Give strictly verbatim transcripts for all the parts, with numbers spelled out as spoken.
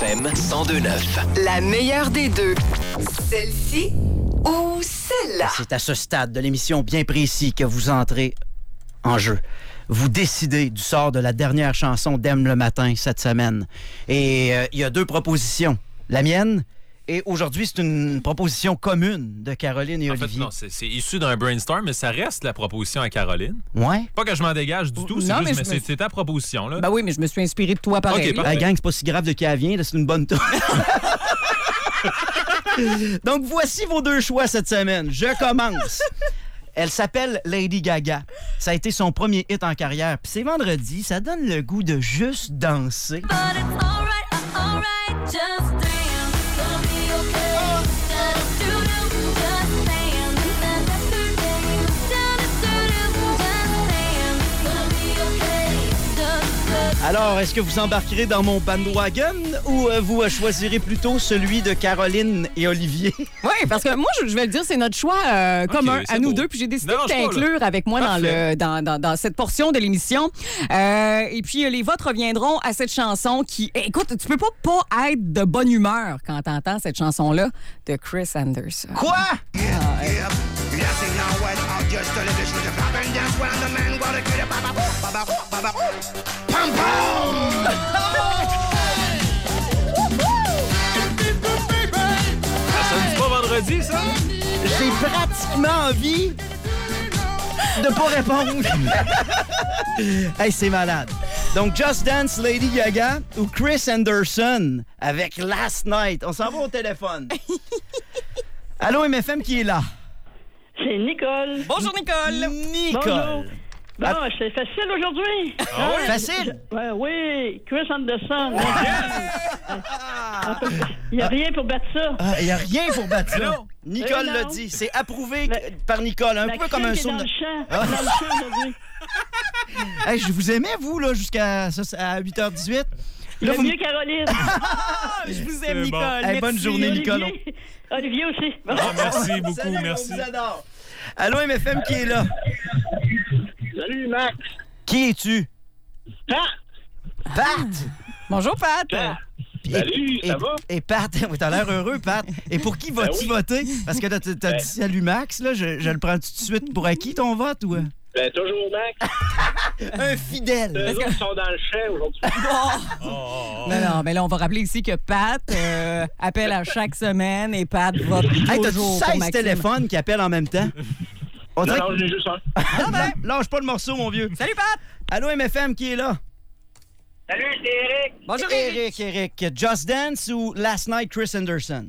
F M cent deux neuf. La meilleure des deux. Celle-ci ou celle-là? C'est à ce stade de l'émission bien précis que vous entrez en jeu. Vous décidez du sort de la dernière chanson d'Aime le matin cette semaine. Et il euh, y a deux propositions. La mienne, et aujourd'hui, c'est une proposition commune de Caroline et en Olivier. fait, non, c'est, c'est issu d'un brainstorm, mais ça reste la proposition à Caroline. Ouais. Pas que je m'en dégage du tout, c'est Non, juste, mais mais je c'est, me- c'est ta proposition, là. Ben oui, mais je me suis inspirée de toi pareil. Ok, parfait. La gang, c'est pas si grave de qui elle vient, là, c'est une bonne tour. Donc, voici vos deux choix cette semaine. Je commence. Elle s'appelle Lady Gaga. Ça a été son premier hit en carrière. Puis c'est vendredi, ça donne le goût de juste danser. Alors, est-ce que vous embarquerez dans mon bandwagon ou euh, vous euh, choisirez plutôt celui de Caroline et Olivier? Oui, parce que moi, je je vais le dire, c'est notre choix euh, commun c'est à nous beau. deux. Puis j'ai décidé Dérange de pas, là. t'inclure avec moi dans, Parfait. le, dans, dans, dans cette portion de l'émission. Euh, et puis, euh, les votes reviendront à cette chanson qui... Eh, écoute, tu peux pas, pas être de bonne humeur quand t'entends cette chanson-là de Chris Anderson. Quoi? Ça sonne pas vendredi, ça? J'ai pratiquement envie de pas répondre. Hey, c'est malade. Donc, Just Dance, Lady Gaga ou Chris Anderson avec Last Night. On s'en va au téléphone. Allô, M F M, qui est là? C'est Nicole. Bonjour, Nicole! Nicole. Bonjour. Bon, c'est facile aujourd'hui. Ah oui? Facile? Ouais, oui, Chris Anderson. Il n'y a rien pour battre ça. Il n'y a rien pour battre Mais ça. non. Nicole Mais l'a non. dit. C'est approuvé Mais- par Nicole. Un peu Maxime comme un qui est saut. dans de- le champ. Ah. Dans le champ aujourd'hui. Hey, je vous aimais, vous, là, jusqu'à ça, c'est à huit heures dix-huit. Il Là, va vous me- mieux, Caroline. Je vous C'est aime, bon. Nicole. Hey, bonne Merci. journée, Nicole. Olivier, Olivier aussi. Bon. Ah, merci beaucoup, Salut, merci. on vous adore. Allô, M F M, qui est là? Salut, Max. Qui es-tu? Ah, Pat! Bonjour, Pat. Puis- Salut, et, ça va? Et Pat, oui, t'as l'air heureux, Pat. Et pour qui vas-tu oui. voter? Parce que là, t'as t'as dit salut Max, là, je, je le prends tout de suite pour acquis ton vote ou... euh? Ben, toujours Max. Un fidèle. Eux autres sont dans le champ aujourd'hui. Non, non, mais là, on va rappeler ici que Pat euh, appelle à chaque semaine et Pat vote Hey, t'as-tu toujours pour seize Maxime. téléphones qui appellent en même temps? On Non, dirait non, j'ai juste un. que... Ben, lâche pas le morceau, mon vieux. Salut, Pat! Allô, M F M, qui est là? Salut, c'est Eric. Bonjour, Eric. Eric, Eric. Just Dance ou Last Night, Chris Anderson?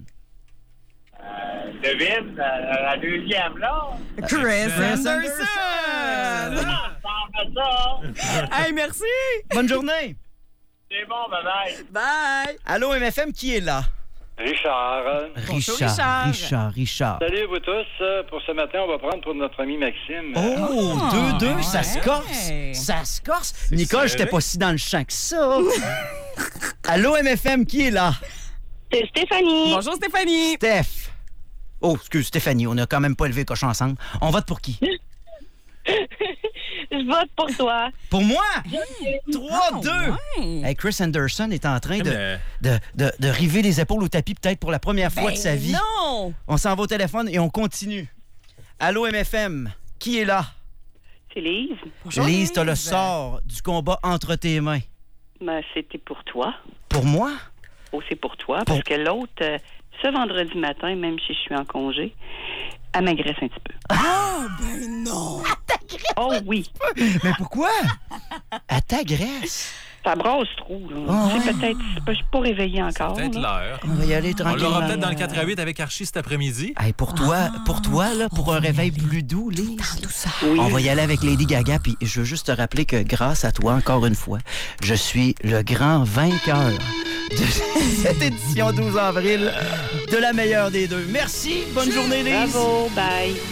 Devine, euh, la deuxième, là. Chris Chris Anderson! Ah, ça en fait ça. Hey, merci! Bonne journée. C'est bon, bye-bye. Bye! Allô, M F M, qui est là? Richard. Bonjour, Richard. Richard, Richard. Salut vous tous. Euh, Pour ce matin, on va prendre pour notre ami Maxime. Oh, deux deux, ça ouais. se corse. Ça se corse. Nicole, serré. j'étais pas si dans le champ que ça. Allô, M F M, qui est là? c'est Stéphanie. Bonjour, Stéphanie! Steph. Oh, excuse, Stéphanie, on n'a quand même pas levé le cochon ensemble. On vote pour qui? Je vote pour toi. Pour moi? trois deux. Ouais. Hey, Chris Anderson est en train de, Mais- de, de, de river les épaules au tapis, peut-être pour la première fois de sa Ben vie. non! On s'en va au téléphone et on continue. Allô, M F M, qui est là? C'est Lise. Bonjour, Lise, t'as le Lise. sort du combat entre tes mains. Ben, c'était pour toi. Pour moi? Oh, c'est pour toi. Pour- Parce que l'autre, euh, ce vendredi matin, même si je suis en congé, elle m'agresse un petit peu. Ah, ben non! Oh oui. Mais pourquoi? Elle t'agresse. Ça brasse trop, là. Ah, c'est ouais. peut-être... Je suis pas réveillée encore. Peut-être là. l'heure. On va y aller On tranquillement. l'aura peut-être dans le quatre à huit avec Archie cet après-midi. Hey, pour toi, pour toi là, pour un réveil plus doux, Lise, Oui. on va y aller avec Lady Gaga. Puis je veux juste te rappeler que grâce à toi, encore une fois, je suis le grand vainqueur de cette édition douze avril de la meilleure des deux. Merci, bonne journée, Lise. Bravo, bye.